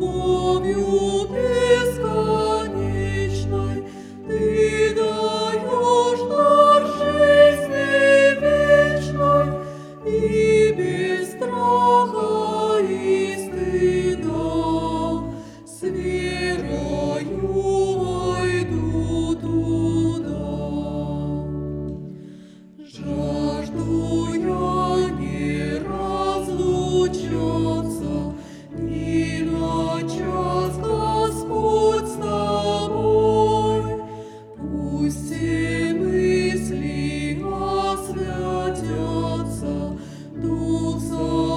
любовью бесконечной Ты даешь дар жизни вечной, и без страха и стыда с верою войду туда. Жажду я не разлучаться ни на час, Господь, с Тобой. Пусть все мысли освятятся, Дух